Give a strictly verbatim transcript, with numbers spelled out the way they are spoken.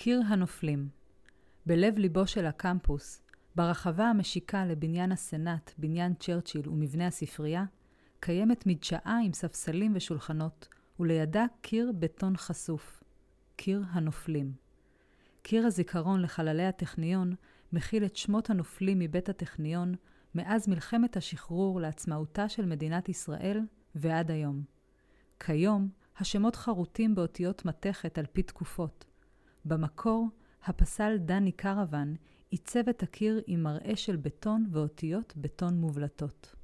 קיר הנופלים. בלב ליבו של הקמפוס, ברחבה המשיקה לבניין הסנאט, בניין צ'רצ'יל ומבנה הספרייה, קיימת מדשאה עם ספסלים ושולחנות, ולידה קיר בטון חשוף. קיר הנופלים. קיר הזיכרון לחללי הטכניון מכיל את שמות הנופלים מבית הטכניון מאז מלחמת השחרור לעצמאותה של מדינת ישראל ועד היום. כיום השמות חרוטים באותיות מתכת על פי תקופות. במקור, הפסל דני קרוון עיצב את הקיר עם מראה של בטון ואותיות בטון מובלטות.